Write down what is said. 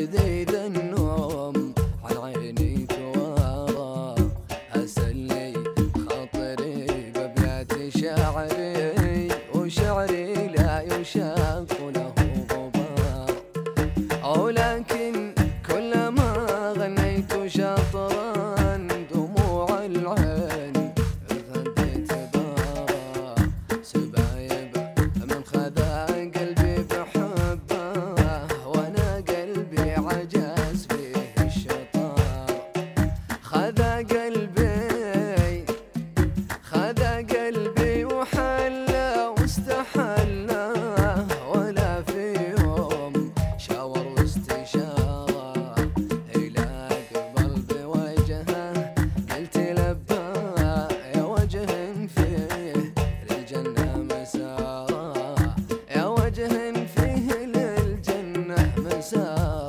لذيذ النوم عن عيني توارى، أسلي خاطري بأبيات شعري، وشعري لا يشاق له غبار. ولكن كلما غنيت شطرا دموع العين غدت دارا، سبايب من خذا قلبي بحبه، وانا قلبي عجز فيه الشطار. خذا قلبي وحلى واستحلى، ولا في يوم شاور واستشارة، إلى قبل بوجهه قلت لبى، يا وجه فيه للجنة مسار، يا وجه فيه للجنة مسار.